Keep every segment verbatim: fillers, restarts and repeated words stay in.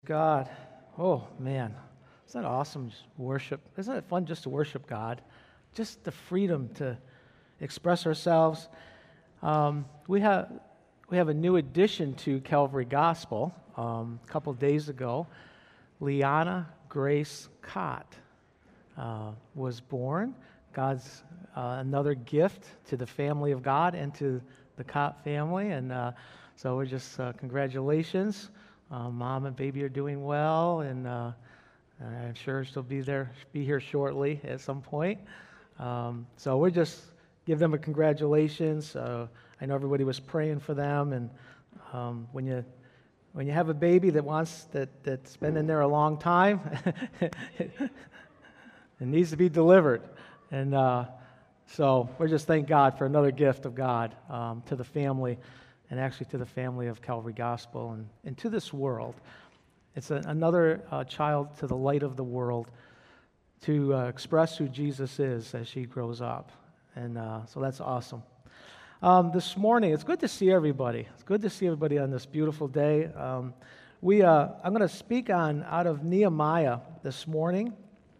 God. Oh, man. Isn't that awesome? Just worship. Isn't it fun just to worship God? Just the freedom to express ourselves. Um, we have we have a new addition to Calvary Gospel. Um, a couple days ago, Liana Grace Cott uh, was born. God's uh, another gift to the family of God and to the Cott family. And uh, so we're just, uh, congratulations. Uh, Mom and baby are doing well, and uh, I'm sure she'll be there, be here shortly at some point. Um, so we're just give them a congratulations. Uh, I know everybody was praying for them, and um, when you when you have a baby that wants that that's been in there a long time, it needs to be delivered, and uh, so we're just thank God for another gift of God um, to the family. And actually to the family of Calvary Gospel and, and to this world. It's a, another uh, child to the light of the world to uh, express who Jesus is as she grows up. And uh, so that's awesome. Um, this morning, it's good to see everybody. It's good to see everybody on this beautiful day. Um, we, uh, I'm going to speak on out of Nehemiah this morning.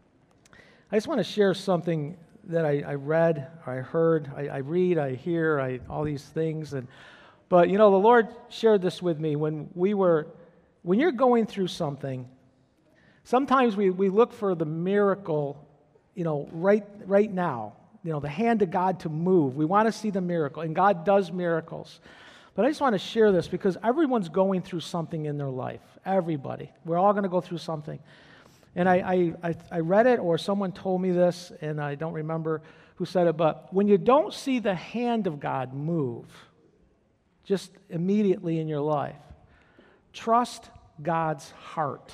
I just want to share something that I, I read, or I heard, I, I read, I hear, I, all these things, and But, you know, the Lord shared this with me when we were, when you're going through something, sometimes we, we look for the miracle, you know, right right now, you know, the hand of God to move. We want to see the miracle, and God does miracles. But I just want to share this because everyone's going through something in their life. Everybody. We're all going to go through something. And I, I, I, I read it, or someone told me this, and I don't remember who said it, but when you don't see the hand of God move, just immediately in your life, trust God's heart.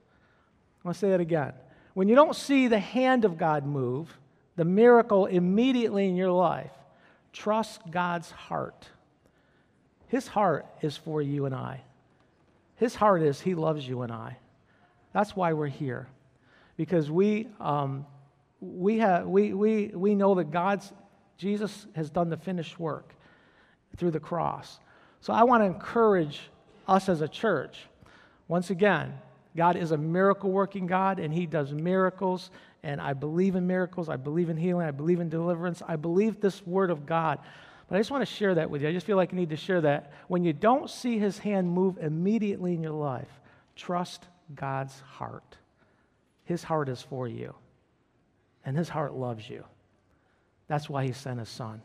I want to say that again. When you don't see the hand of God move, the miracle immediately in your life, trust God's heart. His heart is for you and I. His heart is He loves you and I. That's why we're here, because we um, we have we we we know that God's Jesus has done the finished work through the cross. So I want to encourage us as a church. Once again, God is a miracle-working God, and He does miracles, and I believe in miracles. I believe in healing. I believe in deliverance. I believe this Word of God. But I just want to share that with you. I just feel like I need to share that. When you don't see His hand move immediately in your life, trust God's heart. His heart is for you, and His heart loves you. That's why He sent His Son.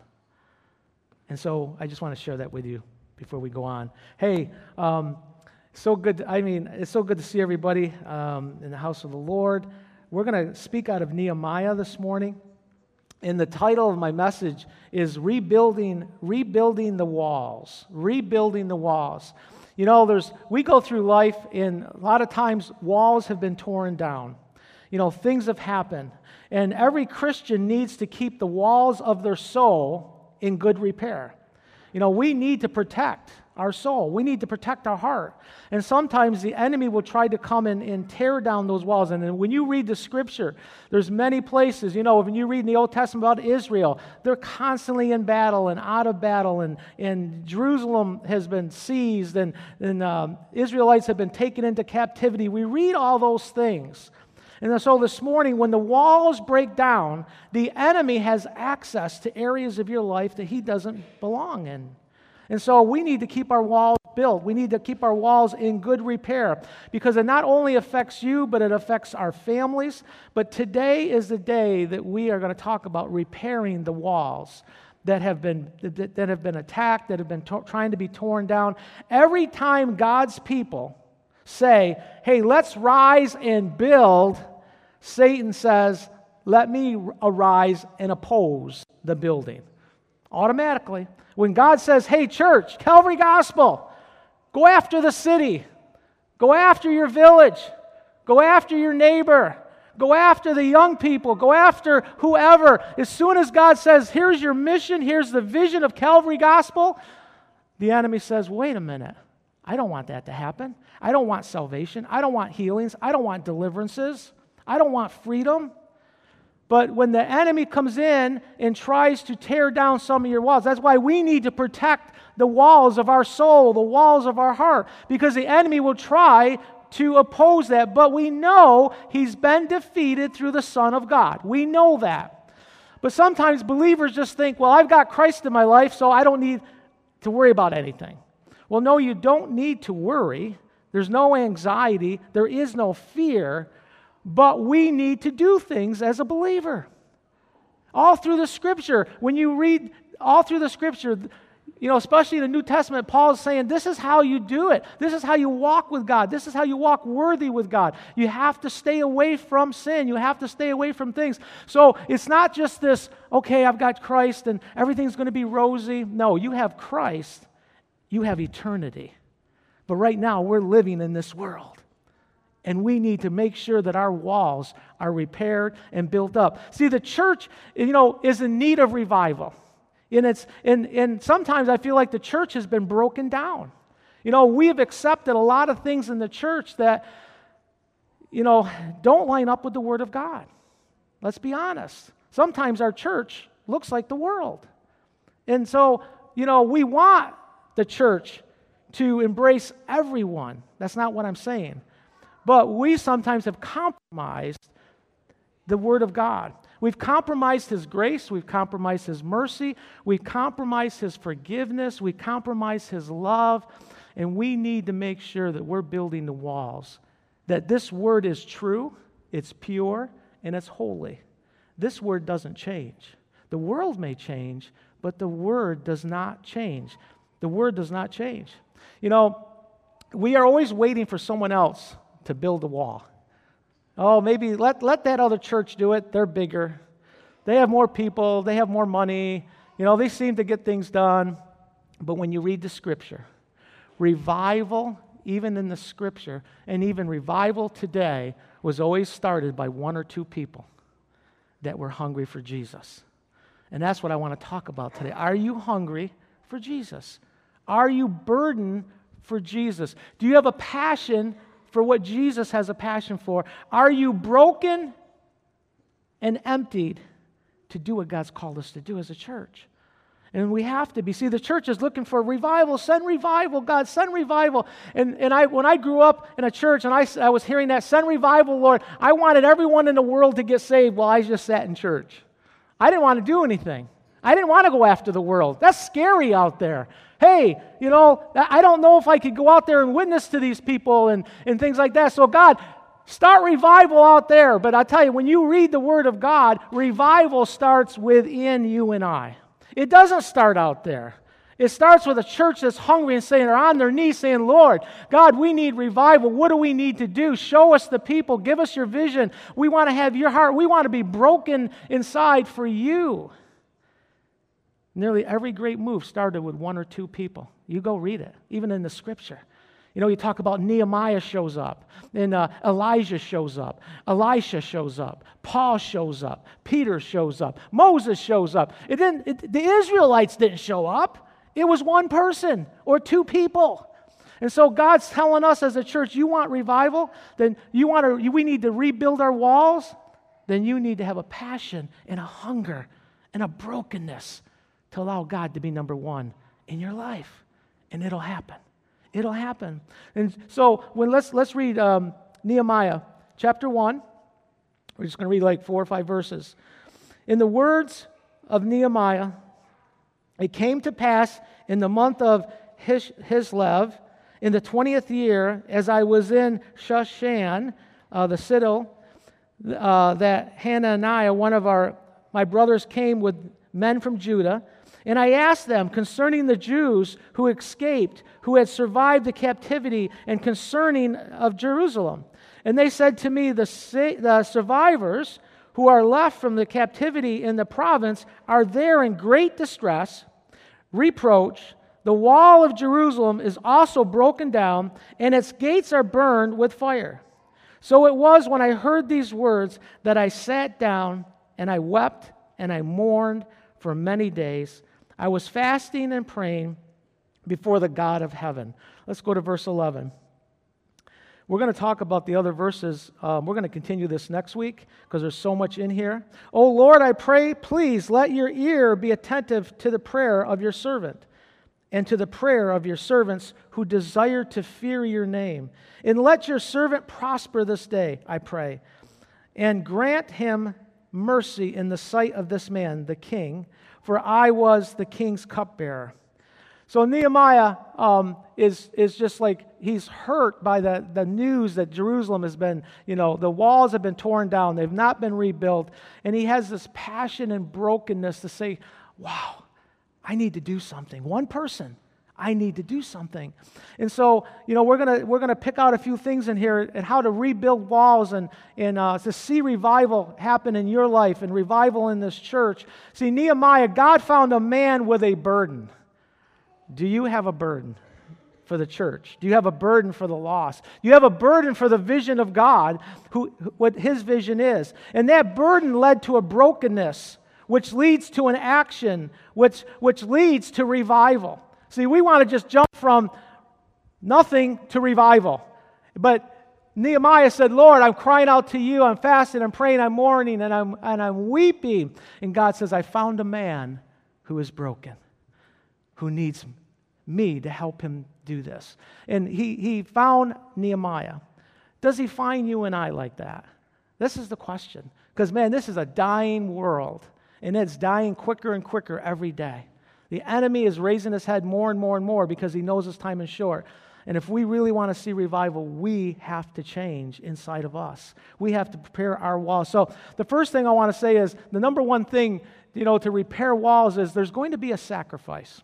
And so I just want to share that with you before we go on. Hey, um, so good. To, I mean, it's so good to see everybody um, in the house of the Lord. We're going to speak out of Nehemiah this morning. And the title of my message is Rebuilding, Rebuilding the Walls. Rebuilding the Walls. You know, there's we go through life, and a lot of times walls have been torn down. You know, things have happened. And every Christian needs to keep the walls of their soul in good repair. You know, we need to protect our soul. We need to protect our heart. And sometimes the enemy will try to come in and tear down those walls. And then when you read the Scripture, there's many places, you know, when you read in the Old Testament about Israel, they're constantly in battle and out of battle, and, and Jerusalem has been seized, and, and um, Israelites have been taken into captivity. We read all those things. And so this morning, when the walls break down, the enemy has access to areas of your life that he doesn't belong in. And so we need to keep our walls built. We need to keep our walls in good repair, because it not only affects you, but it affects our families. But today is the day that we are going to talk about repairing the walls that have been that, that have been attacked, that have been to- trying to be torn down. Every time God's people say, hey, let's rise and build, Satan says, let me arise and oppose the building. Automatically. When God says, hey, church, Calvary Gospel, go after the city, go after your village, go after your neighbor, go after the young people, go after whoever. As soon as God says, here's your mission, here's the vision of Calvary Gospel, the enemy says, wait a minute. I don't want that to happen. I don't want salvation. I don't want healings. I don't want deliverances. I don't want freedom. But when the enemy comes in and tries to tear down some of your walls, that's why we need to protect the walls of our soul, the walls of our heart, because the enemy will try to oppose that, but we know he's been defeated through the Son of God. We know that. But sometimes believers just think, well, I've got Christ in my life, so I don't need to worry about anything. Well, no, you don't need to worry. There's no anxiety. There is no fear. But we need to do things as a believer. All through the Scripture, when you read all through the Scripture, you know, especially in the New Testament, Paul is saying this is how you do it. This is how you walk with God. This is how you walk worthy with God. You have to stay away from sin. You have to stay away from things. So it's not just this, okay, I've got Christ and everything's going to be rosy. No, you have Christ. You have eternity. But right now, we're living in this world. And we need to make sure that our walls are repaired and built up. See, the church, you know, is in need of revival. And, it's, and, and sometimes I feel like the church has been broken down. You know, we have accepted a lot of things in the church that, you know, don't line up with the Word of God. Let's be honest. Sometimes our church looks like the world. And so, you know, we want the church to embrace everyone. That's not what I'm saying. But we sometimes have compromised the Word of God. We've compromised His grace. We've compromised His mercy. We've compromised His forgiveness. We've compromised His love. And we need to make sure that we're building the walls, that this Word is true, it's pure, and it's holy. This Word doesn't change. The world may change, but the Word does not change. The Word does not change. You know, we are always waiting for someone else to build a wall. Oh, maybe let, let that other church do it. They're bigger. They have more people. They have more money. You know, they seem to get things done. But when you read the Scripture, revival, even in the Scripture, and even revival today, was always started by one or two people that were hungry for Jesus. And that's what I want to talk about today. Are you hungry for Jesus? Are you burdened for Jesus? Do you have a passion for what Jesus has a passion for? Are you broken and emptied to do what God's called us to do as a church? And we have to be. See, the church is looking for revival. Send revival, God, send revival. And, and I, when I grew up in a church and I, I was hearing that, send revival, Lord, I wanted everyone in the world to get saved while I just sat in church. I didn't want to do anything. I didn't want to go after the world. That's scary out there. Hey, you know, I don't know if I could go out there and witness to these people and, and things like that. So God, start revival out there. But I tell you, when you read the Word of God, revival starts within you and I. It doesn't start out there. It starts with a church that's hungry and saying, they're on their knees saying, Lord, God, we need revival. What do we need to do? Show us the people. Give us your vision. We want to have your heart. We want to be broken inside for you. Nearly every great move started with one or two people. You go read it, even in the Scripture. You know, you talk about Nehemiah shows up, and uh, Elijah shows up, Elisha shows up, Paul shows up, Peter shows up, Moses shows up. It didn't. It, the Israelites didn't show up. It was one person or two people. And so God's telling us as a church, you want revival? Then you want to. We need to rebuild our walls. Then you need to have a passion and a hunger and a brokenness to allow God to be number one in your life. And it'll happen. It'll happen. And so when let's let's read um, Nehemiah chapter one. We're just going to read like four or five verses. In the words of Nehemiah, it came to pass in the month of Hish- Hislev, in the twentieth year, as I was in Shushan, uh, the citadel, uh, that Hananiah, one of our my brothers, came with men from Judah. And I asked them concerning the Jews who escaped, who had survived the captivity, and concerning of Jerusalem. And they said to me, the, the survivors who are left from the captivity in the province are there in great distress, reproach. The wall of Jerusalem is also broken down, and its gates are burned with fire. So it was when I heard these words that I sat down, and I wept, and I mourned for many days. I was fasting and praying before the God of heaven. Let's go to verse eleven. We're going to talk about the other verses. Um, we're going to continue this next week because there's so much in here. Oh Lord, I pray, please let your ear be attentive to the prayer of your servant and to the prayer of your servants who desire to fear your name. And let your servant prosper this day, I pray, and grant him mercy in the sight of this man, the king, for I was the king's cupbearer. So Nehemiah um, is, is just like, he's hurt by the, the news that Jerusalem has been, you know, the walls have been torn down, they've not been rebuilt, and he has this passion and brokenness to say, wow, I need to do something. One person, I need to do something. And so, you know, we're gonna we're gonna pick out a few things in here and how to rebuild walls and and uh, to see revival happen in your life and revival in this church. See, Nehemiah, God found a man with a burden. Do you have a burden for the church? Do you have a burden for the lost? Do you have a burden for the vision of God, who what His vision is? And that burden led to a brokenness, which leads to an action, which, which leads to revival. See, we want to just jump from nothing to revival. But Nehemiah said, Lord, I'm crying out to you, I'm fasting, I'm praying, I'm mourning, and I'm, and I'm weeping. And God says, I found a man who is broken, who needs me to help him do this. And he, he found Nehemiah. Does he find you and I like that? This is the question. Because, man, this is a dying world. And it's dying quicker and quicker every day. The enemy is raising his head more and more and more because he knows his time is short. And if we really want to see revival, we have to change inside of us. We have to prepare our walls. So the first thing I want to say is the number one thing, you know, to repair walls is there's going to be a sacrifice.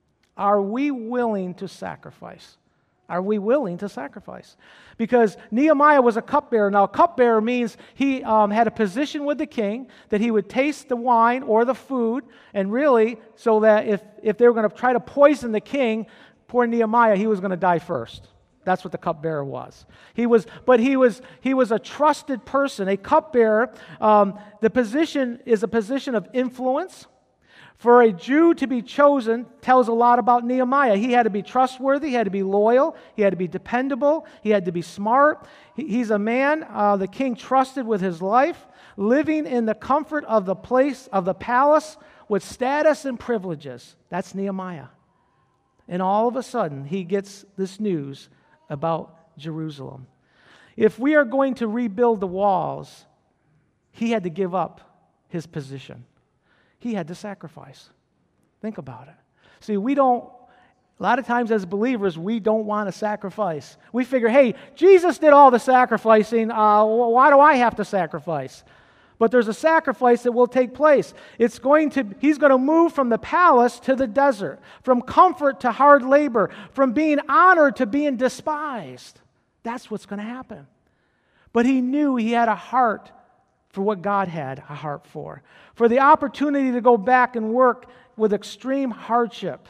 Are we willing to sacrifice? Are we willing to sacrifice? Because Nehemiah was a cupbearer. Now, cupbearer means he um, had a position with the king, that he would taste the wine or the food, and really, so that if, if they were going to try to poison the king, poor Nehemiah, he was going to die first. That's what the cupbearer was. He was, but he was he was a trusted person. A cupbearer, um, the position is a position of influence. For a Jew to be chosen tells a lot about Nehemiah. He had to be trustworthy, he had to be loyal, he had to be dependable, he had to be smart. He, he's a man uh, the king trusted with his life, living in the comfort of the place, of the palace, with status and privileges. That's Nehemiah. And all of a sudden, he gets this news about Jerusalem. If we are going to rebuild the walls, he had to give up his position. He had to sacrifice. Think about it. See, we don't, a lot of times as believers, we don't want to sacrifice. We figure, hey, Jesus did all the sacrificing, uh, why do I have to sacrifice? But there's a sacrifice that will take place. It's going to, he's going to move from the palace to the desert, from comfort to hard labor, from being honored to being despised. That's what's going to happen. But he knew he had a heart for what God had a heart for. For the opportunity to go back and work with extreme hardship.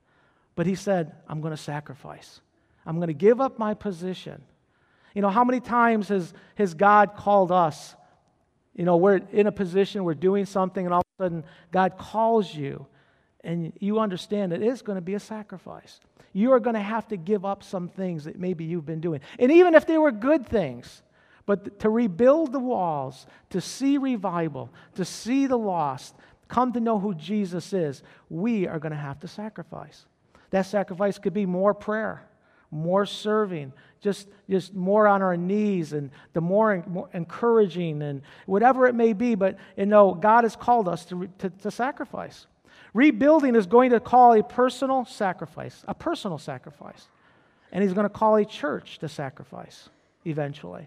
But he said, I'm going to sacrifice. I'm going to give up my position. You know, how many times has, has God called us? You know, we're in a position, we're doing something, and all of a sudden God calls you, and you understand that it is going to be a sacrifice. You are going to have to give up some things that maybe you've been doing. And even if they were good things, but to rebuild the walls, to see revival, to see the lost, come to know who Jesus is, we are going to have to sacrifice. That sacrifice could be more prayer, more serving, just, just more on our knees, and the more, more encouraging, and whatever it may be. But you know, God has called us to, to, to sacrifice. Rebuilding is going to call a personal sacrifice, a personal sacrifice. And He's going to call a church to sacrifice eventually.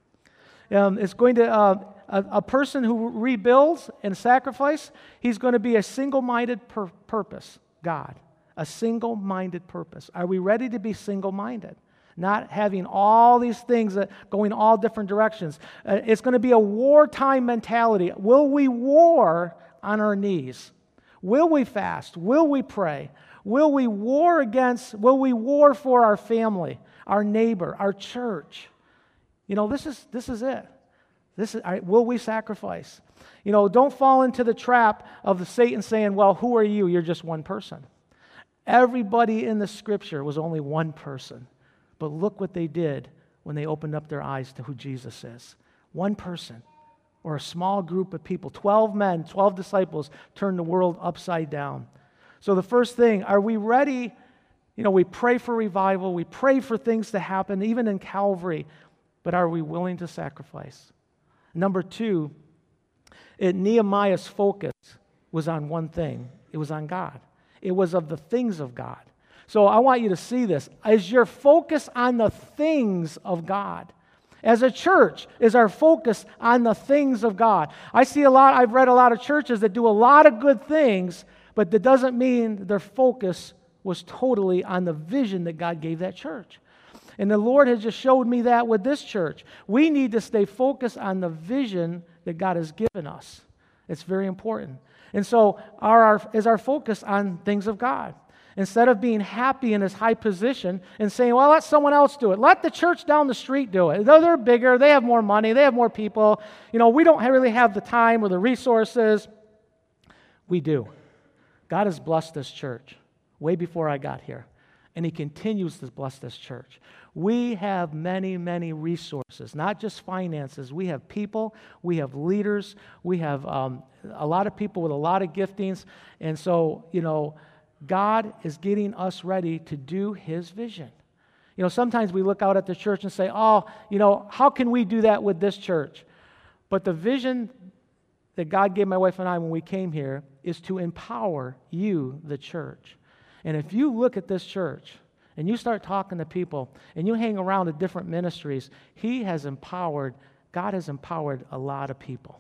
Um, it's going to, uh, a, a person who rebuilds and sacrifice, he's going to be a single-minded pur- purpose, God. A single-minded purpose. Are we ready to be single-minded? Not having all these things that going all different directions. Uh, it's going to be a wartime mentality. Will we war on our knees? Will we fast? Will we pray? Will we war against, will we war for our family, our neighbor, our church? You know, this is this is it. This is, will we sacrifice? You know, don't fall into the trap of the Satan saying, well, who are you? You're just one person. Everybody in the Scripture was only one person. But look what they did when they opened up their eyes to who Jesus is. One person, or a small group of people, twelve men, twelve disciples, turned the world upside down. So the first thing, are we ready? You know, we pray for revival. We pray for things to happen, even in Calvary. But are we willing to sacrifice? Number two, it, Nehemiah's focus was on one thing. It was on God. It was of the things of God. So I want you to see this. Is your focus on the things of God? As a church, is our focus on the things of God? I see a lot, I've read a lot of churches that do a lot of good things, but that doesn't mean their focus was totally on the vision that God gave that church. And the Lord has just showed me that with this church. We need to stay focused on the vision that God has given us. It's very important. And so are our, is our focus on things of God. Instead of being happy in his high position and saying, well, let someone else do it. Let the church down the street do it. Though they're bigger, they have more money, they have more people. You know, we don't really have the time or the resources. We do. God has blessed this church way before I got here. And he continues to bless this church. We have many, many resources, not just finances. We have people, we have leaders, we have um, a lot of people with a lot of giftings. And so, you know, God is getting us ready to do his vision. You know, sometimes we look out at the church and say, oh, you know, how can we do that with this church? But the vision that God gave my wife and I when we came here is to empower you, the church. And if you look at this church and you start talking to people and you hang around at different ministries, he has empowered, God has empowered a lot of people,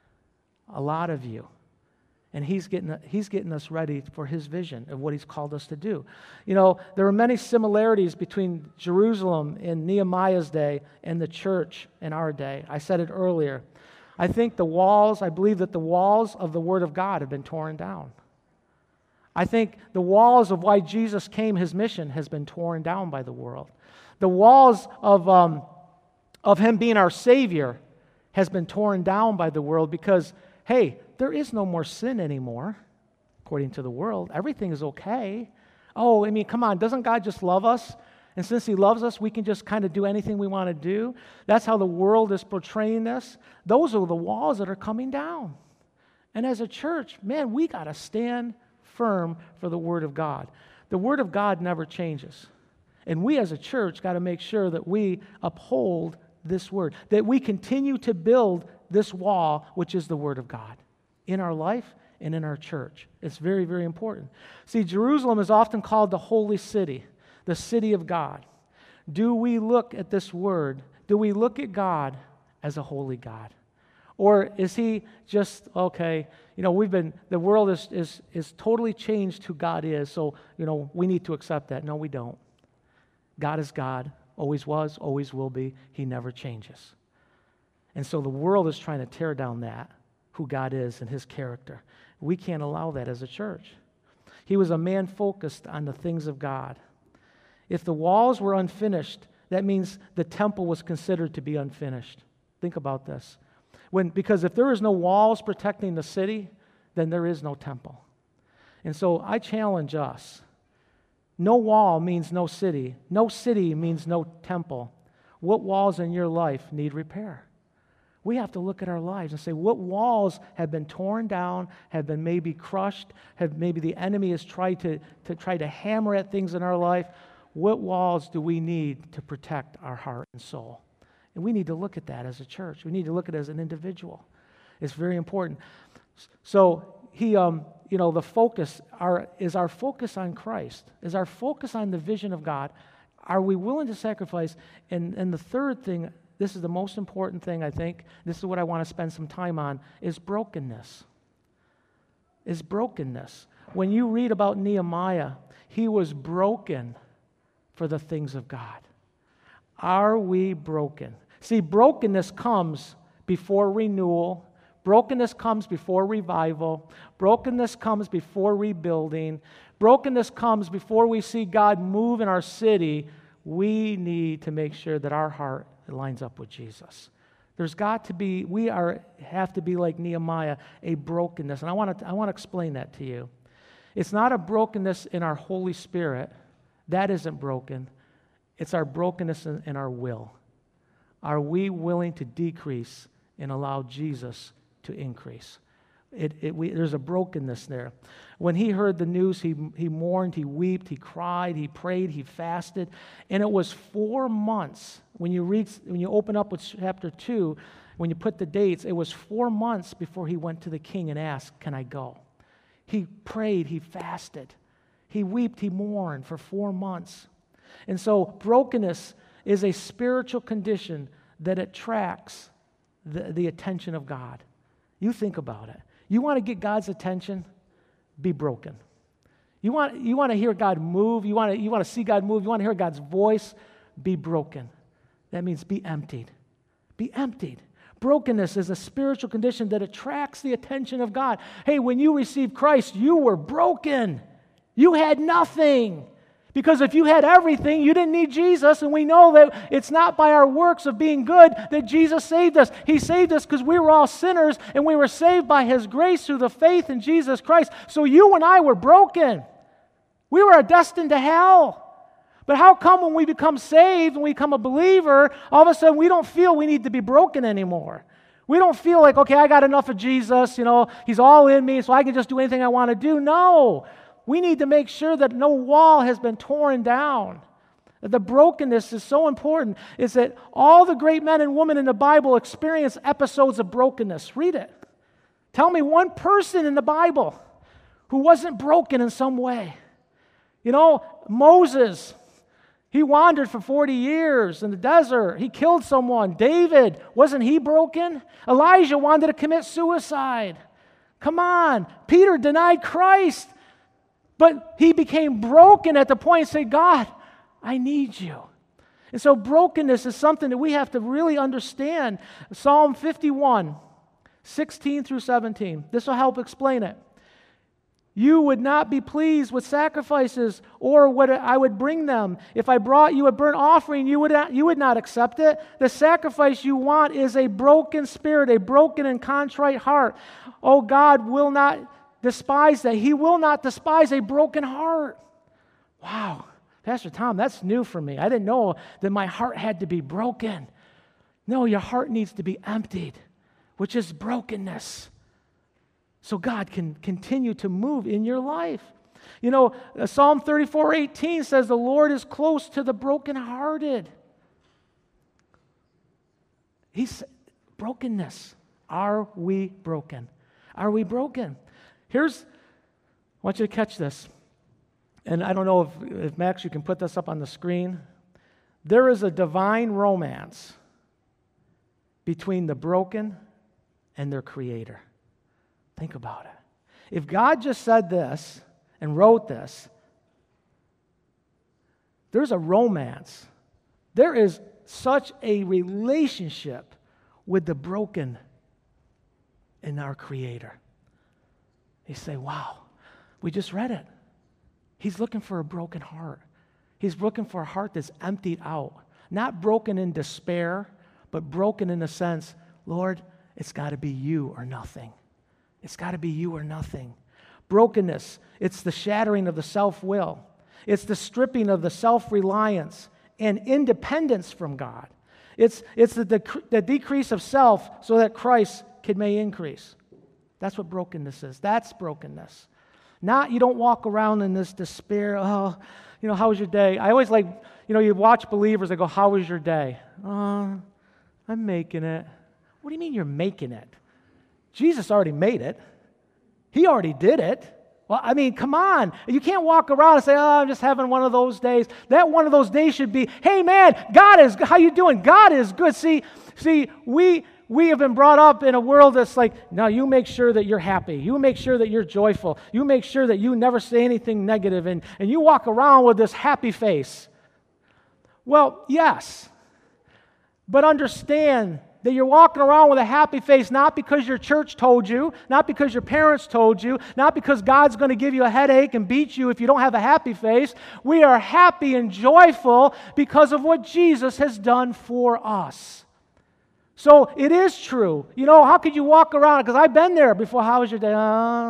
a lot of you. And he's getting, he's getting us ready for his vision of what he's called us to do. You know, there are many similarities between Jerusalem in Nehemiah's day and the church in our day. I said it earlier. I think the walls, I believe that the walls of the Word of God have been torn down. I think the walls of why Jesus came, his mission, has been torn down by the world. The walls of, um, of him being our Savior has been torn down by the world because, hey, there is no more sin anymore, according to the world. Everything is okay. Oh, I mean, come on, doesn't God just love us? And since he loves us, we can just kind of do anything we want to do. That's how the world is portraying this. Those are the walls that are coming down. And as a church, man, we got to stand firm for the Word of God. The Word of God never changes. And we as a church got to make sure that we uphold this Word, that we continue to build this wall, which is the Word of God, in our life and in our church. It's very, very important. See, Jerusalem is often called the holy city, the city of God. Do we look at this word? Do we look at God as a holy God? Or is he just, okay, you know, we've been, the world is, is, is totally changed who God is, so, you know, we need to accept that. No, we don't. God is God, always was, always will be. He never changes. And so the world is trying to tear down that, who God is and his character. We can't allow that as a church. He was a man focused on the things of God. If the walls were unfinished, that means the temple was considered to be unfinished. Think about this. When, because if there is no walls protecting the city, then there is no temple. And so I challenge us. No wall means no city. No city means no temple. What walls in your life need repair? We have to look at our lives and say, what walls have been torn down, have been maybe crushed, have maybe the enemy has tried to, to try to hammer at things in our life. What walls do we need to protect our heart and soul? And we need to look at that as a church. We need to look at it as an individual. It's very important. So he, um, you know, the focus our, is our focus on Christ, is our focus on the vision of God. Are we willing to sacrifice? And, and the third thing, this is the most important thing, I think, this is what I want to spend some time on, is brokenness. Is brokenness. When you read about Nehemiah, he was broken for the things of God. Are we broken? See, brokenness comes before renewal. Brokenness comes before revival. Brokenness comes before rebuilding. Brokenness comes before we see God move in our city. We need to make sure that our heart lines up with Jesus. There's got to be, we are have to be like Nehemiah, a brokenness. And I want to I want to explain that to you. It's not a brokenness in our Holy Spirit. That isn't broken. It's our brokenness in, in our will. Are we willing to decrease and allow Jesus to increase? It, it, we, there's a brokenness there. When he heard the news, he, he mourned, he wept, he cried, he prayed, he fasted. And it was four months. When you read, when you open up with chapter two, when you put the dates, it was four months before he went to the king and asked, can I go? He prayed, he fasted. He wept, he mourned for four months. And so brokenness is a spiritual condition that attracts the, the attention of God. You think about it. You want to get God's attention? Be broken. You want, you want to hear God move? You want to, you want to see God move? You want to hear God's voice? Be broken. That means be emptied. Be emptied. Brokenness is a spiritual condition that attracts the attention of God. Hey, when you received Christ, you were broken. You had nothing. Because if you had everything, you didn't need Jesus, and we know that it's not by our works of being good that Jesus saved us. He saved us because we were all sinners, and we were saved by His grace through the faith in Jesus Christ. So you and I were broken. We were destined to hell. But how come when we become saved, when we become a believer, all of a sudden we don't feel we need to be broken anymore? We don't feel like, okay, I got enough of Jesus, you know, He's all in me, so I can just do anything I want to do. No. We need to make sure that no wall has been torn down. The brokenness is so important, is that all the great men and women in the Bible experience episodes of brokenness. Read it. Tell me one person in the Bible who wasn't broken in some way. You know, Moses, he wandered for forty years in the desert. He killed someone. David, wasn't he broken? Elijah wanted to commit suicide. Come on. Peter denied Christ. But he became broken at the point and said, God, I need you. And so brokenness is something that we have to really understand. Psalm fifty-one, sixteen through seventeen. This will help explain it. You would not be pleased with sacrifices, or what I would bring them. If I brought you a burnt offering, you would not, you would not accept it. The sacrifice you want is a broken spirit, a broken and contrite heart. Oh, God will not despise that. He will not despise a broken heart. Wow. Pastor Tom, that's new for me. I didn't know that my heart had to be broken. No, your heart needs to be emptied, which is brokenness, so God can continue to move in your life. You know, Psalm thirty-four eighteen says, the Lord is close to the brokenhearted. He's brokenness. Are we broken? Are we broken? Here's, I want you to catch this. And I don't know if, if Max, you can put this up on the screen. There is a divine romance between the broken and their Creator. Think about it. If God just said this and wrote this, there's a romance. There is such a relationship with the broken and our Creator. You say, wow, we just read it. He's looking for a broken heart. He's looking for a heart that's emptied out. Not broken in despair, but broken in the sense, Lord, it's got to be you or nothing. It's got to be you or nothing. Brokenness, it's the shattering of the self-will. It's the stripping of the self-reliance and independence from God. It's, it's the, dec- the decrease of self so that Christ can may increase. That's what brokenness is. That's brokenness. Not you don't walk around in this despair, oh, you know, how was your day? I always like, you know, you watch believers, they go, how was your day? Oh, I'm making it. What do you mean you're making it? Jesus already made it. He already did it. Well, I mean, come on. You can't walk around and say, oh, I'm just having one of those days. That one of those days should be, hey, man, God is, how you doing? God is good. See, see, we... We have been brought up in a world that's like, no, you make sure that you're happy. You make sure that you're joyful. You make sure that you never say anything negative, and, and you walk around with this happy face. Well, yes, but understand that you're walking around with a happy face not because your church told you, not because your parents told you, not because God's going to give you a headache and beat you if you don't have a happy face. We are happy and joyful because of what Jesus has done for us. So it is true. You know, how could you walk around? Because I've been there before. How was your day? Uh,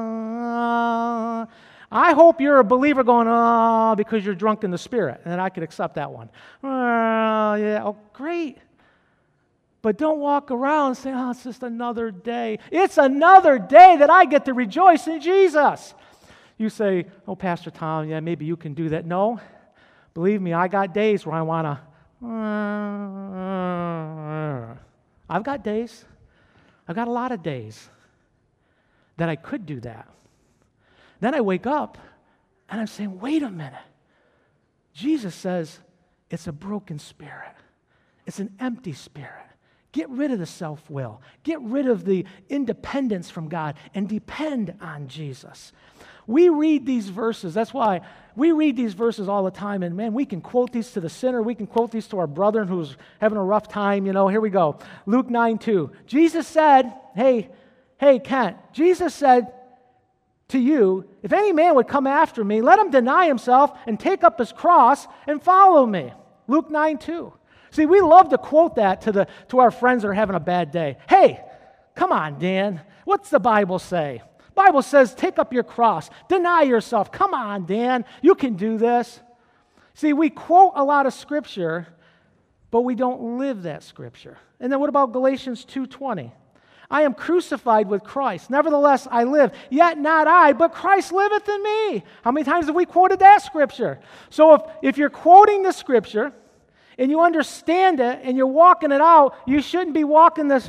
I hope you're a believer going, oh, because you're drunk in the Spirit. And I could accept that one. Uh, yeah, oh, great. But don't walk around and say, oh, it's just another day. It's another day that I get to rejoice in Jesus. You say, oh, Pastor Tom, yeah, maybe you can do that. No, believe me, I got days where I want to, I've got days, I've got a lot of days that I could do that. Then I wake up and I'm saying, wait a minute. Jesus says it's a broken spirit. It's an empty spirit. Get rid of the self-will. Get rid of the independence from God and depend on Jesus. We read these verses. That's why we read these verses all the time. And man, we can quote these to the sinner. We can quote these to our brother who's having a rough time. You know, here we go. Luke nine two. Jesus said, hey, hey, Kent, Jesus said to you, if any man would come after me, let him deny himself and take up his cross and follow me. Luke nine two. See, we love to quote that to the to our friends that are having a bad day. Hey, come on, Dan. What's the Bible say? The Bible says, take up your cross. Deny yourself. Come on, Dan. You can do this. See, we quote a lot of Scripture, but we don't live that Scripture. And then what about Galatians two twenty? I am crucified with Christ. Nevertheless, I live. Yet not I, but Christ liveth in me. How many times have we quoted that Scripture? So if, if you're quoting the Scripture, and you understand it, and you're walking it out, you shouldn't be walking this.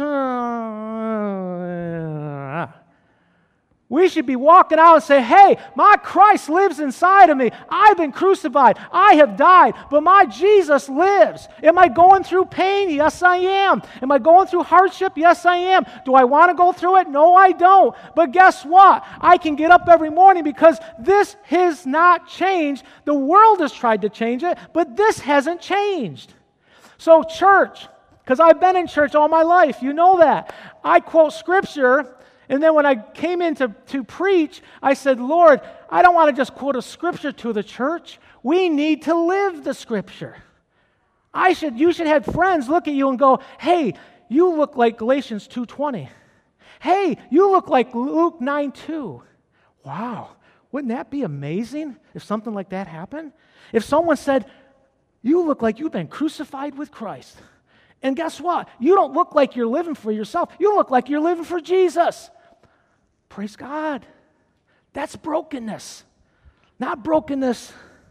Uh, we should be walking out and say, hey, my Christ lives inside of me. I've been crucified. I have died, but my Jesus lives. Am I going through pain? Yes, I am. Am I going through hardship? Yes, I am. Do I want to go through it? No, I don't. But guess what? I can get up every morning because this has not changed. The world has tried to change it, but this hasn't changed. So church, because I've been in church all my life, you know that. I quote Scripture. And then when I came in to, to preach, I said, Lord, I don't want to just quote a Scripture to the church. We need to live the Scripture. I should, you should have friends look at you and go, hey, you look like Galatians two twenty. Hey, you look like Luke nine two. Wow, wouldn't that be amazing if something like that happened? If someone said, you look like you've been crucified with Christ. And guess what? You don't look like you're living for yourself. You look like you're living for Jesus. Praise God. That's brokenness. Not brokenness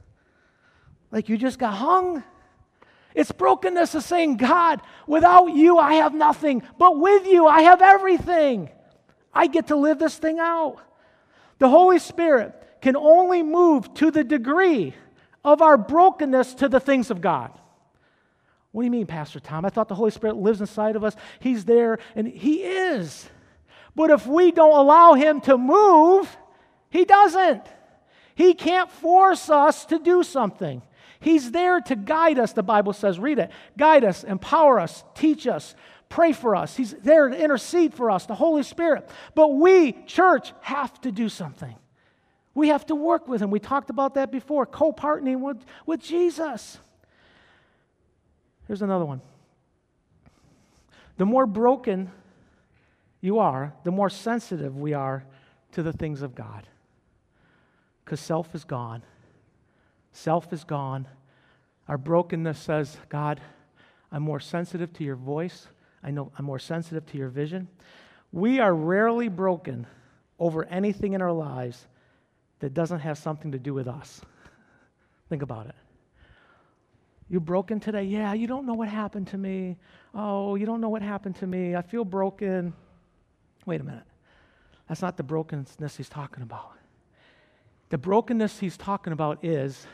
like you just got hung. It's brokenness of saying, God, without you I have nothing, but with you I have everything. I get to live this thing out. The Holy Spirit can only move to the degree of our brokenness to the things of God. What do you mean, Pastor Tom? I thought the Holy Spirit lives inside of us. He's there, and He is. But if we don't allow Him to move, He doesn't. He can't force us to do something. He's there to guide us, the Bible says. Read it. Guide us, empower us, teach us, pray for us. He's there to intercede for us, the Holy Spirit. But we, church, have to do something. We have to work with Him. We talked about that before, co-partnering with, with Jesus. Here's another one. The more broken you are, the more sensitive we are to the things of God. Because self is gone. Self is gone. Our brokenness says, God, I'm more sensitive to your voice. I know I'm more sensitive to your vision. We are rarely broken over anything in our lives that doesn't have something to do with us. Think about it. You broken today? Yeah, you don't know what happened to me. Oh, you don't know what happened to me. I feel broken. Wait a minute. That's not the brokenness he's talking about. The brokenness he's talking about is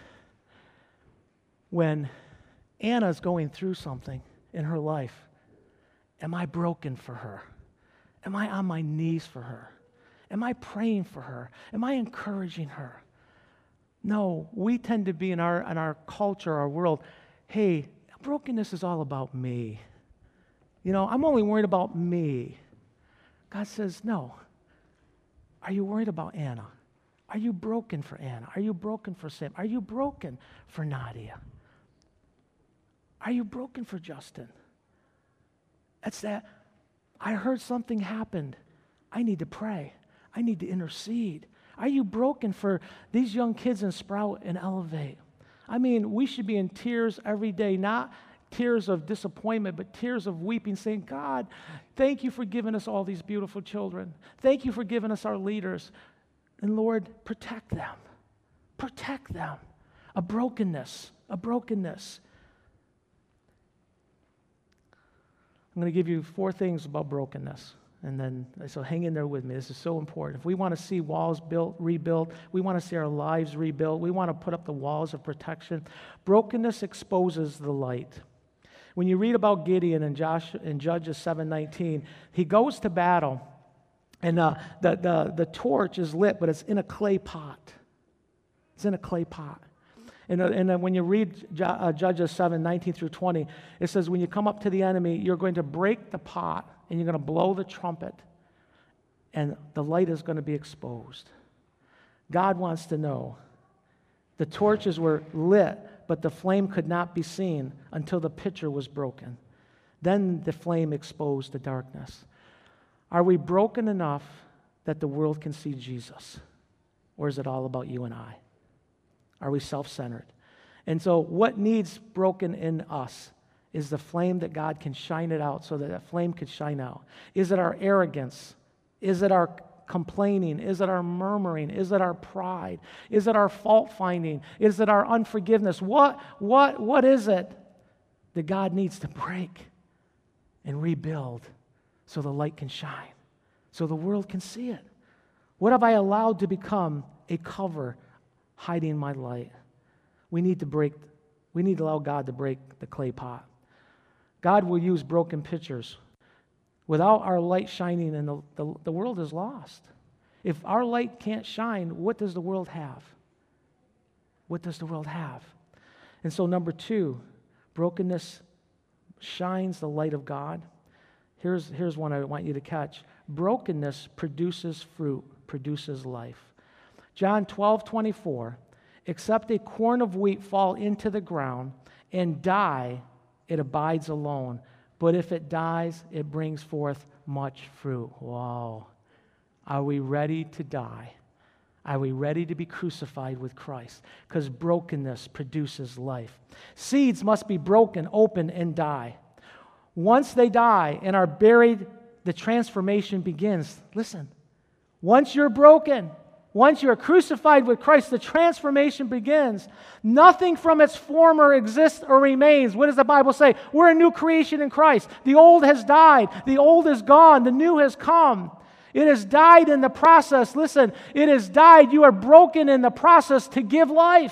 when Anna's going through something in her life. Am I broken for her? Am I on my knees for her? Am I praying for her? Am I encouraging her? No, we tend to be in our in our culture, our world, hey, brokenness is all about me. You know, I'm only worried about me. God says, no. Are you worried about Anna? Are you broken for Anna? Are you broken for Sam? Are you broken for Nadia? Are you broken for Justin? It's that, I heard something happened. I need to pray. I need to intercede. Are you broken for these young kids in Sprout and Elevate? I mean, we should be in tears every day, not tears of disappointment, but tears of weeping, saying, God, thank you for giving us all these beautiful children. Thank you for giving us our leaders. And Lord, protect them. Protect them. A brokenness, a brokenness. I'm going to give you four things about brokenness. And then, so hang in there with me. This is so important. If we want to see walls built, rebuilt, we want to see our lives rebuilt, we want to put up the walls of protection, brokenness exposes the light. When you read about Gideon in, Josh, in Judges seven nineteen, he goes to battle, and uh, the, the, the torch is lit, but it's in a clay pot. It's in a clay pot. And, uh, and uh, when you read J- uh, Judges seven nineteen through twenty, it says, when you come up to the enemy, you're going to break the pot, and you're going to blow the trumpet, and the light is going to be exposed. God wants to know. The torches were lit, but the flame could not be seen until the pitcher was broken. Then the flame exposed the darkness. Are we broken enough that the world can see Jesus? Or is it all about you and I? Are we self-centered? And so what needs broken in us is the flame that God can shine it out so that that flame could shine out. Is it our arrogance? Is it our complaining? Is it our murmuring? Is it our pride? Is it our fault finding? Is it our unforgiveness? What, what, what is it that God needs to break and rebuild so the light can shine, so the world can see it? What have I allowed to become a cover hiding my light? We need to break, we need to allow God to break the clay pot. God will use broken pitchers. Without our light shining, and the, the, the world is lost. If our light can't shine, what does the world have? What does the world have? And so number two, brokenness shines the light of God. Here's, here's one I want you to catch. Brokenness produces fruit, produces life. John twelve twenty-four, except a corn of wheat fall into the ground and die, it abides alone. But if it dies, it brings forth much fruit. Wow. Are we ready to die? Are we ready to be crucified with Christ? Because brokenness produces life. Seeds must be broken, open, and die. Once they die and are buried, the transformation begins. Listen, once you're broken, once you're crucified with Christ, the transformation begins. Nothing from its former exists or remains. What does the Bible say? We're a new creation in Christ. The old has died. The old is gone. The new has come. It has died in the process. Listen, it has died. You are broken in the process to give life.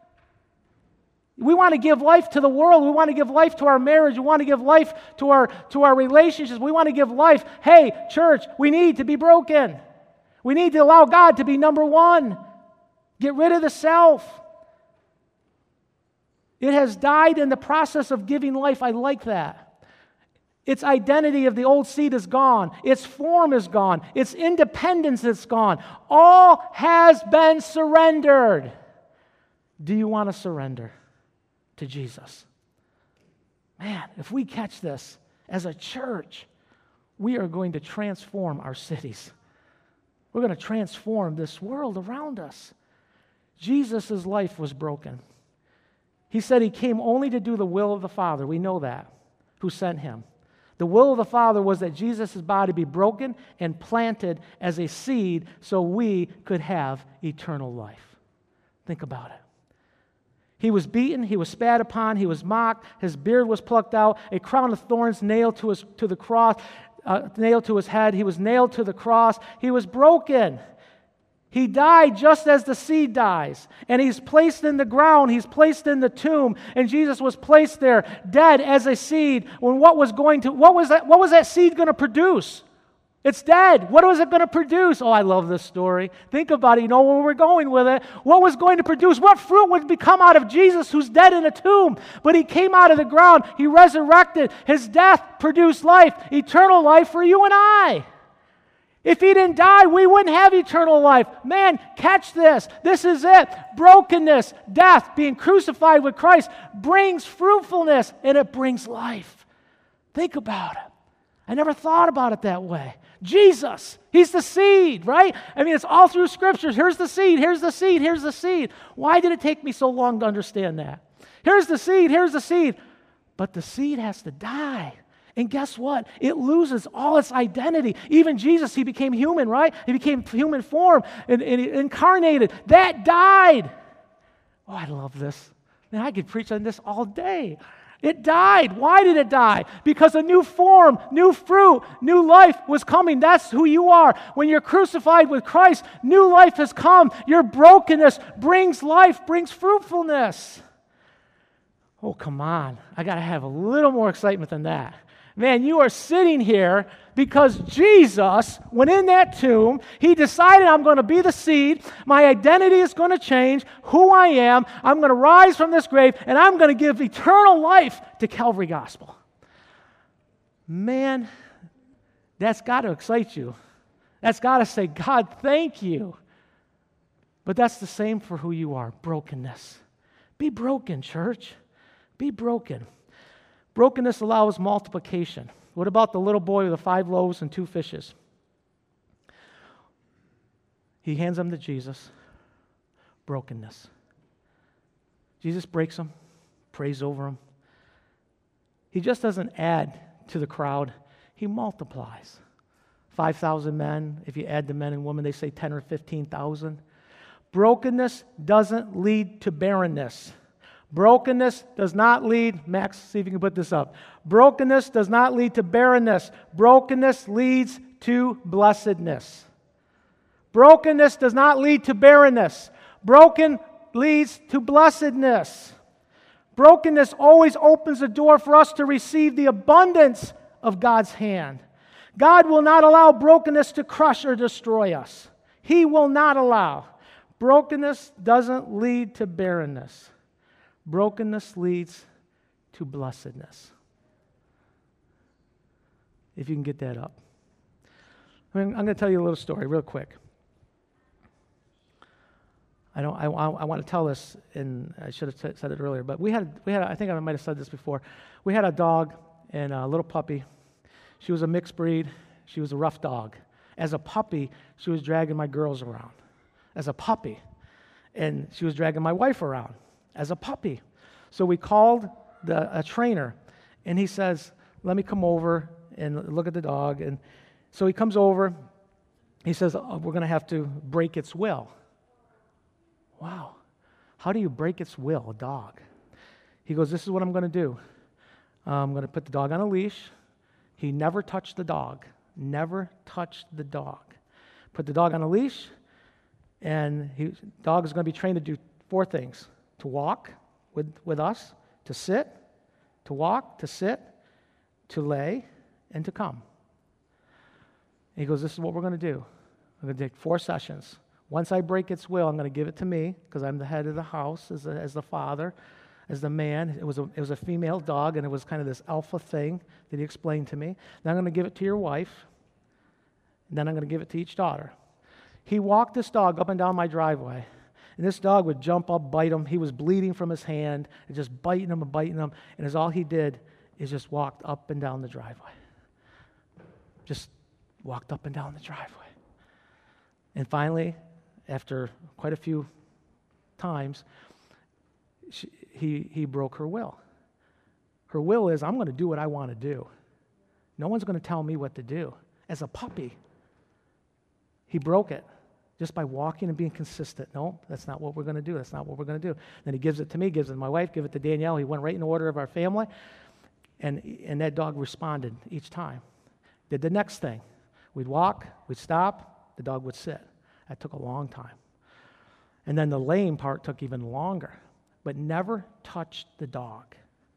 We want to give life to the world. We want to give life to our marriage. We want to give life to our, to our relationships. We want to give life. Hey, church, we need to be broken. We need to allow God to be number one. Get rid of the self. It has died in the process of giving life. I like that. Its identity of the old seed is gone. Its form is gone. Its independence is gone. All has been surrendered. Do you want to surrender to Jesus? Man, if we catch this as a church, we are going to transform our cities. We're going to transform this world around us. Jesus' life was broken. He said he came only to do the will of the Father. We know that, who sent him. The will of the Father was that Jesus' body be broken and planted as a seed so we could have eternal life. Think about it. He was beaten, he was spat upon, he was mocked, his beard was plucked out, a crown of thorns nailed to his to the cross. Uh, nailed to his head. He was nailed to the cross. He was broken. He died just as the seed dies. And he's placed in the ground. He's placed in the tomb. And Jesus was placed there, dead as a seed. When what was going to, what was that, what was that seed going to produce? It's dead. What was it going to produce? Oh, I love this story. Think about it. You know where we're going with it. What was going to produce? What fruit would become out of Jesus who's dead in a tomb? But he came out of the ground. He resurrected. His death produced life, eternal life for you and I. If he didn't die, we wouldn't have eternal life. Man, catch this. This is it. Brokenness, death, being crucified with Christ brings fruitfulness and it brings life. Think about it. I never thought about it that way. Jesus, he's the seed, right? I mean, it's all through Scriptures. Here's the seed, here's the seed, here's the seed. Why did it take me so long to understand that? Here's the seed, here's the seed. But the seed has to die. And guess what? It loses all its identity. Even Jesus, he became human, right? He became human form and, and he incarnated. That died. Oh, I love this. Man, I could preach on this all day. It died. Why did it die? Because a new form, new fruit, new life was coming. That's who you are. When you're crucified with Christ, new life has come. Your brokenness brings life, brings fruitfulness. Oh, come on. I got to have a little more excitement than that. Man, you are sitting here because Jesus went in that tomb. He decided, I'm going to be the seed. My identity is going to change. Who I am. I'm going to rise from this grave, and I'm going to give eternal life to Calvary Gospel. Man, that's got to excite you. That's got to say, God, thank you. But that's the same for who you are, brokenness. Be broken, church. Be broken. Brokenness allows multiplication. What about the little boy with the five loaves and two fishes? He hands them to Jesus. Brokenness. Jesus breaks them, prays over them. He just doesn't add to the crowd. He multiplies. five thousand men. If you add the men and women, they say ten or fifteen thousand. Brokenness doesn't lead to barrenness. Brokenness does not lead, Max, see if you can put this up. Brokenness does not lead to barrenness. Brokenness leads to blessedness. Brokenness does not lead to barrenness. Broken leads to blessedness. Brokenness always opens the door for us to receive the abundance of God's hand. God will not allow brokenness to crush or destroy us. He will not allow. Brokenness doesn't lead to barrenness. Brokenness leads to blessedness. If you can get that up. I mean, I'm going to tell you a little story real quick. I don't. I, I want to tell this, and I should have said it earlier. But we had. We had. I think I might have said this before. We had a dog and a little puppy. She was a mixed breed. She was a rough dog. As a puppy, she was dragging my girls around. As a puppy, and she was dragging my wife around. As a puppy. So we called the, a trainer, and he says, let me come over and look at the dog. And so he comes over. He says, oh, we're going to have to break its will. Wow. How do you break its will, a dog? He goes, this is what I'm going to do. I'm going to put the dog on a leash. He never touched the dog. Never touched the dog. Put the dog on a leash, and the dog is going to be trained to do four things. To walk with, with us, to sit, to walk, to sit, to lay, and to come. And he goes, this is what we're going to do. I'm going to take four sessions. Once I break its will, I'm going to give it to me, because I'm the head of the house, as the, as the father, as the man. It was, a, it was a female dog, and it was kind of this alpha thing that he explained to me. Then I'm going to give it to your wife, and then I'm going to give it to each daughter. He walked this dog up and down my driveway. And this dog would jump up, bite him. He was bleeding from his hand, and just biting him and biting him. And as all he did is just walked up and down the driveway. Just walked up and down the driveway. And finally, after quite a few times, she, he, he broke her will. Her will is, I'm going to do what I want to do. No one's going to tell me what to do. As a puppy, he broke it. Just by walking and being consistent. No, that's not what we're going to do. That's not what we're going to do. Then he gives it to me, gives it to my wife, give it to Danielle. He went right in order of our family. And, and that dog responded each time. Did the next thing. We'd walk, we'd stop, the dog would sit. That took a long time. And then the laying part took even longer. But never touched the dog.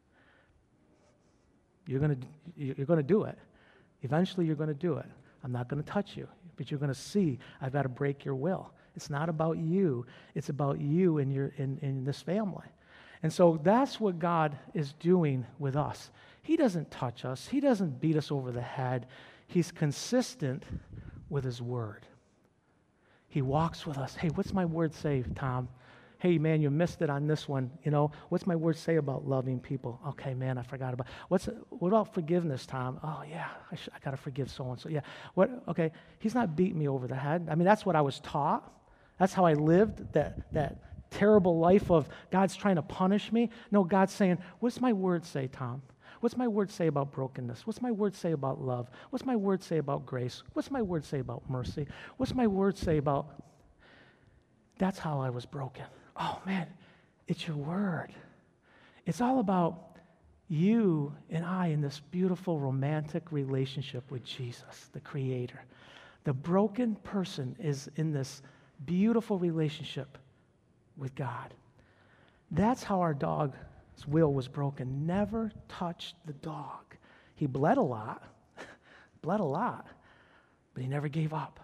You're going to, you're going to do it. Eventually you're going to do it. I'm not going to touch you. But you're going to see, I've got to break your will. It's not about you. It's about you and your in, in this family. And so that's what God is doing with us. He doesn't touch us. He doesn't beat us over the head. He's consistent with His Word. He walks with us. Hey, what's my Word say, Tom? Hey, man, you missed it on this one. You know, what's my Word say about loving people? Okay, man, I forgot about. What's what about forgiveness, Tom? Oh yeah, I, sh- I got to forgive so and so. Yeah, what? Okay, He's not beating me over the head. I mean, that's what I was taught. That's how I lived. That that terrible life of God's trying to punish me. No, God's saying, what's my word say, Tom? What's my word say about brokenness? What's my word say about love? What's my word say about grace? What's my word say about mercy? What's my word say about... That's how I was broken. Oh, man, it's your word. It's all about you and I in this beautiful romantic relationship with Jesus, the Creator. The broken person is in this beautiful relationship with God. That's how our dog's will was broken. Never touched the dog. He bled a lot, bled a lot, but he never gave up.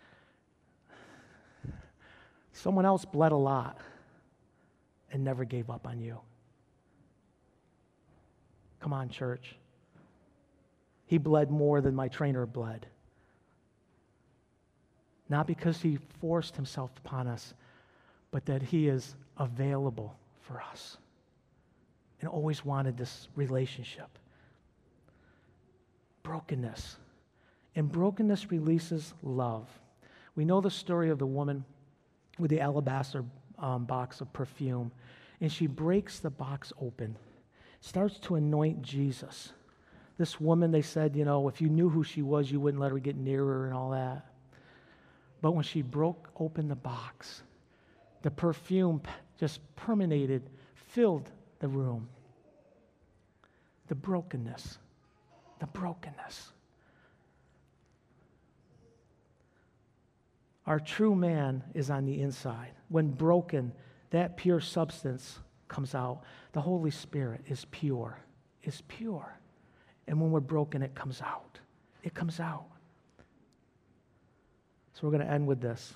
Someone else bled a lot and never gave up on you. Come on, church. He bled more than my trainer bled. Not because he forced himself upon us, but that he is available for us and always wanted this relationship. Brokenness. And brokenness releases love. We know the story of the woman with the alabaster um, box of perfume, and she breaks the box open, starts to anoint Jesus. This woman, they said, you know, if you knew who she was, you wouldn't let her get near her and all that. But when she broke open the box, the perfume just permeated, filled the room. The brokenness. The brokenness. Our true man is on the inside. When broken, that pure substance comes out. The Holy Spirit is pure, is pure. And when we're broken, it comes out. It comes out. So we're going to end with this.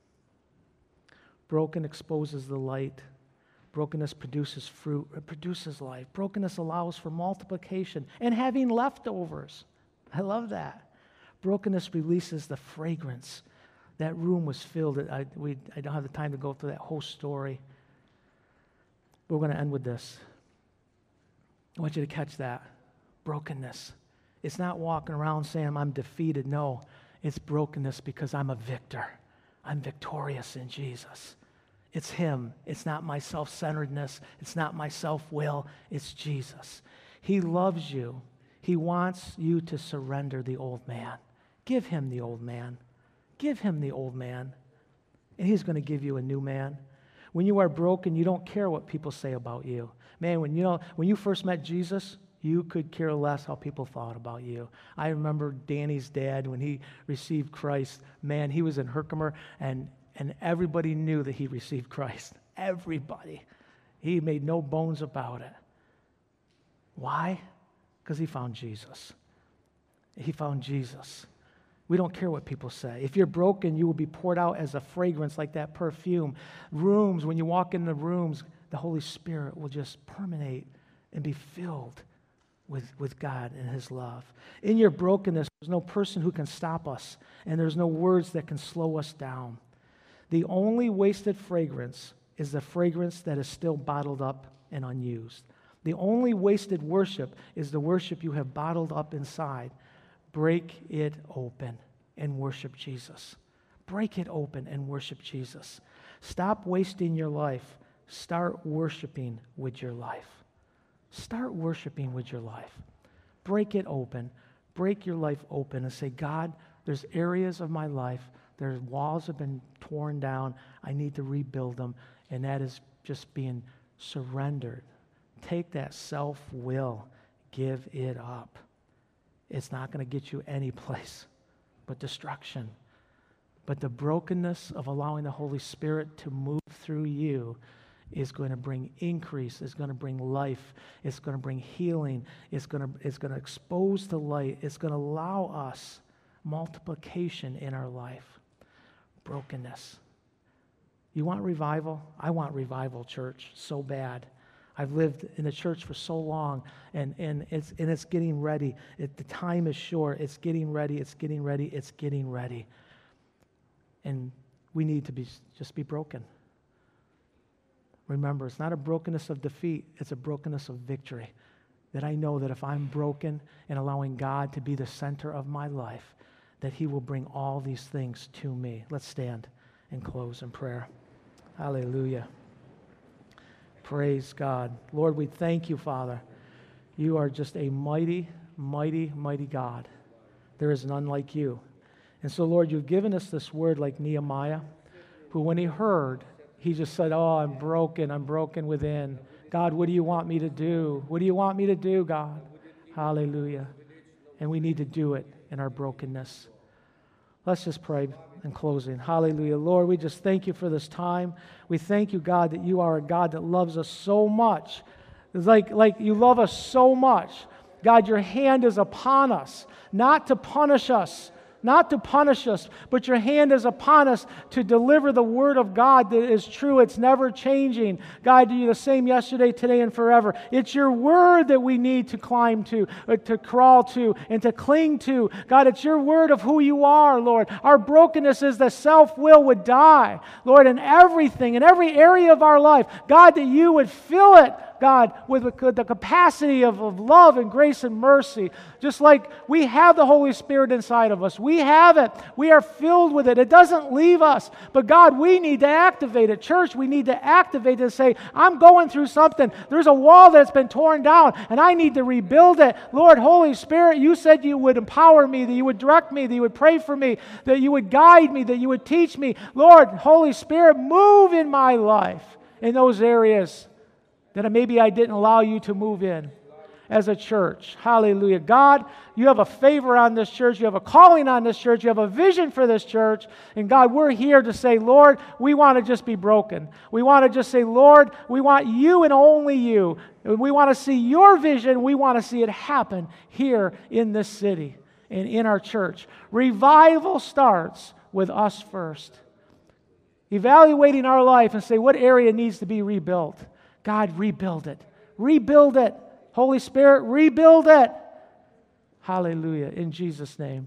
Broken exposes the light. Brokenness produces fruit. It produces life. Brokenness allows for multiplication and having leftovers. I love that. Brokenness releases the fragrance. That room was filled. I, we, I don't have the time to go through that whole story. But we're going to end with this. I want you to catch that. Brokenness. It's not walking around saying I'm defeated. No, it's brokenness because I'm a victor. I'm victorious in Jesus. It's Him. It's not my self-centeredness. It's not my self-will. It's Jesus. He loves you. He wants you to surrender the old man. Give Him the old man. Give Him the old man. And He's going to give you a new man. When you are broken, you don't care what people say about you. Man, when you know when you first met Jesus, you could care less how people thought about you. I remember Danny's dad, when he received Christ, man, he was in Herkimer, and, and everybody knew that he received Christ. Everybody. He made no bones about it. Why? Because he found Jesus. He found Jesus. We don't care what people say. If you're broken, you will be poured out as a fragrance like that perfume. Rooms, when you walk in the rooms, the Holy Spirit will just permeate and be filled with, with God and His love. In your brokenness, there's no person who can stop us, and there's no words that can slow us down. The only wasted fragrance is the fragrance that is still bottled up and unused. The only wasted worship is the worship you have bottled up inside. Break it open and worship Jesus. Break it open and worship Jesus. Stop wasting your life. Start worshiping with your life. Start worshiping with your life. Break it open. Break your life open and say, God, there's areas of my life, there's walls have been torn down. I need to rebuild them. And that is just being surrendered. Take that self-will. Give it up. It's not going to get you any place but destruction. But the brokenness of allowing the Holy Spirit to move through you is going to bring increase, is going to bring life, it's going to bring healing, it's going to, it's going to expose the light, it's going to allow us multiplication in our life. Brokenness. You want revival? I want revival, church, so bad. I've lived in the church for so long, and, and, it's, and it's getting ready. It, the time is short. It's getting ready. It's getting ready. It's getting ready. And we need to be just be broken. Remember, it's not a brokenness of defeat. It's a brokenness of victory. That I know that if I'm broken and allowing God to be the center of my life, that He will bring all these things to me. Let's stand and close in prayer. Hallelujah. Praise God. Lord, we thank you, Father. You are just a mighty, mighty, mighty God. There is none like you. And so, Lord, you've given us this word like Nehemiah, who when he heard, he just said, oh, I'm broken, I'm broken within. God, what do you want me to do? What do you want me to do, God? Hallelujah. And we need to do it in our brokenness. Let's just pray in closing. Hallelujah. Lord, we just thank you for this time. We thank you, God, that you are a God that loves us so much. It's like, like you love us so much. God, your hand is upon us, not to punish us, not to punish us, but your hand is upon us to deliver the word of God that is true. It's never changing. God, you're the same yesterday, today, and forever. It's your word that we need to climb to, uh, to crawl to, and to cling to. God, it's your word of who you are, Lord. Our brokenness is that self-will would die, Lord, in everything, in every area of our life. God, that you would fill it, God, with the capacity of, of love and grace and mercy. Just like we have the Holy Spirit inside of us. We have it. We are filled with it. It doesn't leave us. But God, we need to activate it. Church, we need to activate it and say, I'm going through something. There's a wall that's been torn down, and I need to rebuild it. Lord, Holy Spirit, you said you would empower me, that you would direct me, that you would pray for me, that you would guide me, that you would teach me. Lord, Holy Spirit, move in my life in those areas that maybe I didn't allow you to move in as a church. Hallelujah. God, you have a favor on this church. You have a calling on this church. You have a vision for this church. And God, we're here to say, Lord, we want to just be broken. We want to just say, Lord, we want you and only you. We want to see your vision. We want to see it happen here in this city and in our church. Revival starts with us first. Evaluating our life and say, what area needs to be rebuilt? God, rebuild it. Rebuild it. Holy Spirit, rebuild it. Hallelujah. In Jesus' name.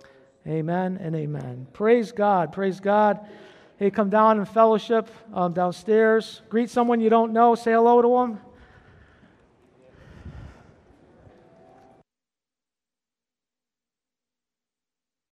Amen and amen. Praise God. Praise God. Hey, come down and fellowship um, downstairs. Greet someone you don't know. Say hello to them.